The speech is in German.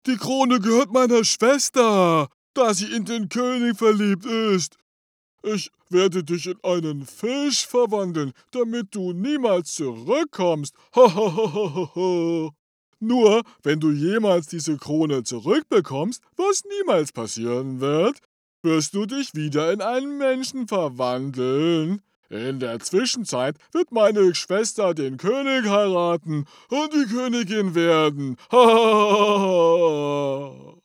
Die Krone gehört meiner Schwester, da sie in den König verliebt ist. Ich werde dich in einen Fisch verwandeln, damit du niemals zurückkommst. Hahaha. Nur, wenn du jemals diese Krone zurückbekommst, was niemals passieren wird, wirst du dich wieder in einen Menschen verwandeln. In der Zwischenzeit wird meine Schwester den König heiraten und die Königin werden. Hahaha.